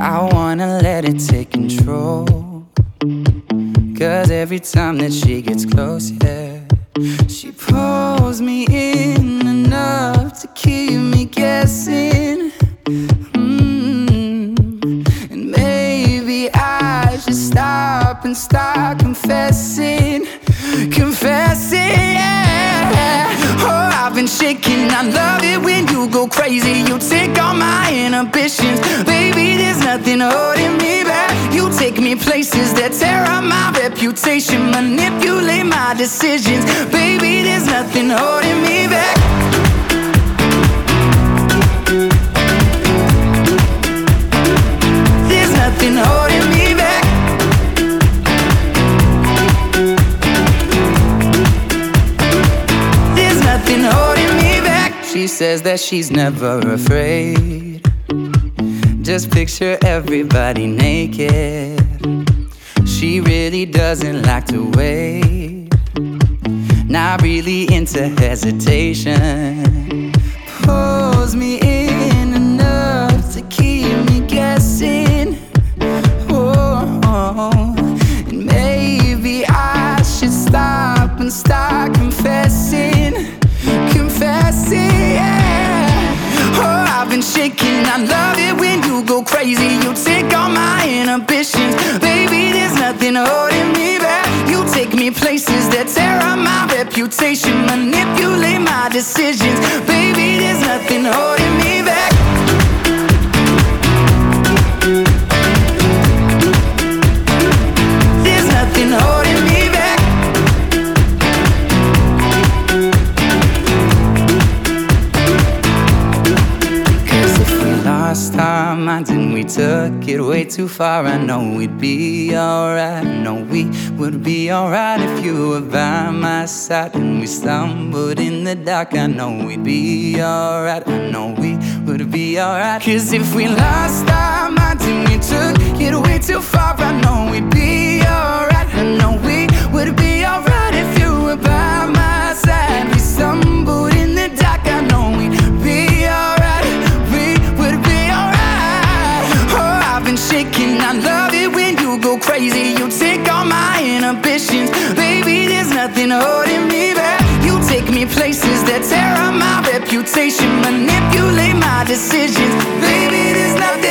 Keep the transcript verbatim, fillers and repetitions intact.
I wanna let it take control, 'cause every time that she gets close, yeah, she pulls me in enough to keep me guessing. mm. And maybe I should stop and start confessing, confessing, yeah. Oh, I've been shaking, I love it when you go crazy. You take all my inhibitions, baby, there's nothing holding me back. You take me places that tear up my reputation, manipulate my decisions, baby, there's nothing holding me back. There's nothing holding me back. There's nothing holding me back. She says that she's never afraid. Just picture everybody naked. She really doesn't like to wait. Not really into hesitation. Pulls me in enough to keep me guessing. Oh, and maybe I should stop and start confessing, confessing, yeah. Oh, I've been shaking, I love it when you go crazy. You take all my inhibitions, baby, there's nothing holding me back. You take me places that tear up my reputation, manipulate my decisions, baby, there's nothing holding me back. There's nothing holding me back. Lost our minds and we took it way too far. I know we'd be alright. I know we would be alright if you were by my side. And we stumbled in the dark. I know we'd be alright. I know we would be alright. 'Cause if we lost our minds and we took it way too far, I know we'd be alright. I know we would be alright if you were by my side. We stumbled in the dark. I know we'd be alright. Shaking, I love it when you go crazy. You take all my inhibitions, baby, there's nothing holding me back. You take me places that tear up my reputation, manipulate my decisions, baby, there's nothing